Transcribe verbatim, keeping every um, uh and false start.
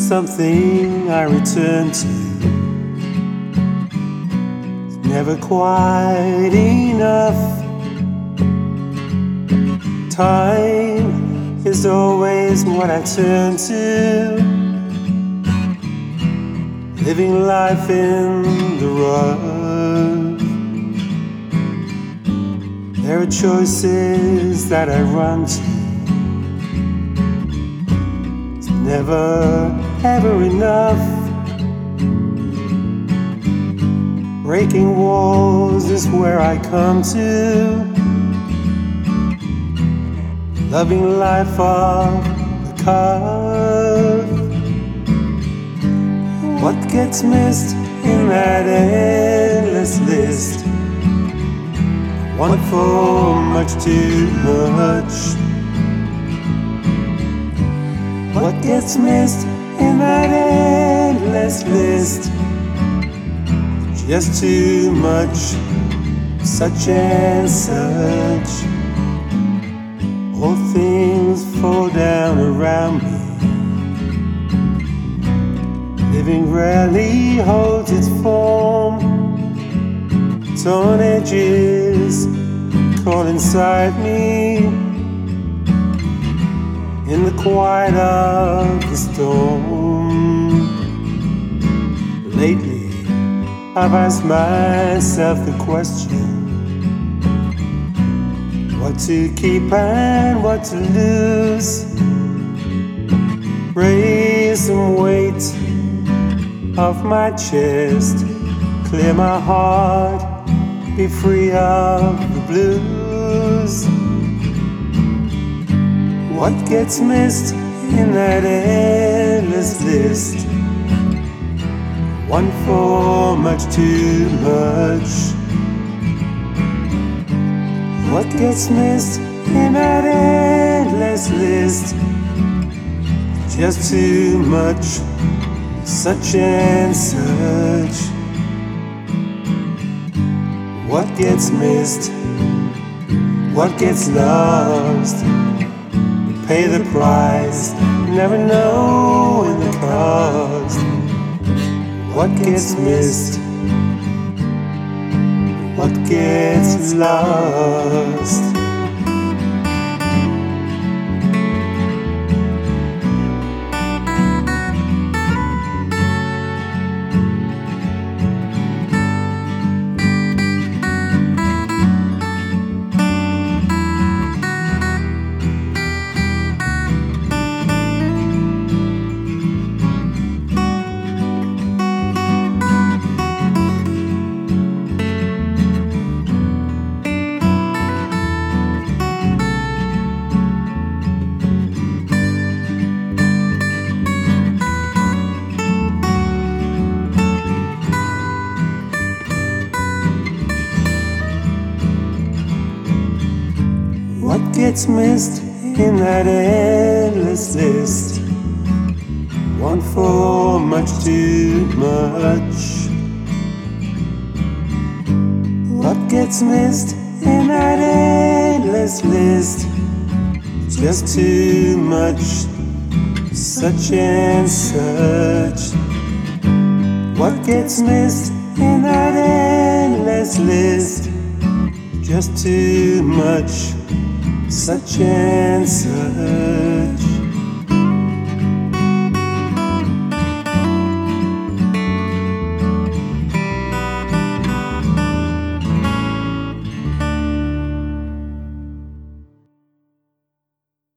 something I return to. It's never quite enough. Time is always what I turn to. Living life in the rough. There are choices that I run to. It's never, ever enough. Breaking walls is where I come to. Loving life off the cuff. What gets missed in that endless list? One for much too much. What gets missed in that endless list? Just too much, such and such. All things fall down around me. Living rarely holds its form. Torn edges call inside me. In the quiet of the storm. Lately I've asked myself the question: what to keep and what to lose. Raise some weight off my chest, clear my heart, be free of the blues. What gets missed in that endless list? One for much too much. What gets missed in that endless list? Just too much, such and such. What gets missed? What gets lost? You pay the price, never knowing the cost. What gets missed? What gets lost? What gets missed in that endless list? One for much too much. What gets missed in that endless list? Just too much, such and such. What gets missed in that endless list? Just too much, such and such.